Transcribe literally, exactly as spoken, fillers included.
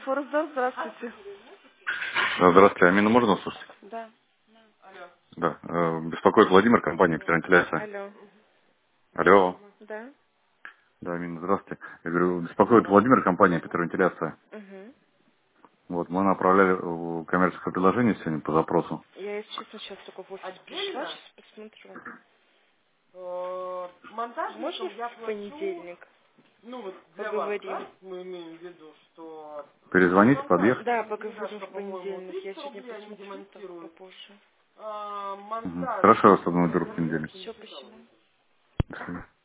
Форсдор, здравствуйте. А, Здравствуйте, Амину можно услышать? Да. Да. э, Беспокоит Владимир, компания «Петровентиляция». Алло. Алло. Да. Да, Амина, здравствуйте. Я говорю, беспокоит Владимир, компания «Петровентиляция». Угу. Вот, мы направляли э, коммерческое предложение сегодня по запросу. Я, если честно, сейчас только в офис пришла, сейчас посмотрю. Э, Можно монтажникам я в плачу, понедельник ну вот для вас, поговорим? да, мы имеем в виду, что для Перезвоните, монтажника Да, подъехать. поговорим демонтажка, в по-моему, понедельник. Я триста сегодня рублей они посмотрю, так демонтируют. попозже. А, Мгм. монтаж Хорошо, я вас э, наберу в понедельник. Все, двести спасибо. долларов. До свидания.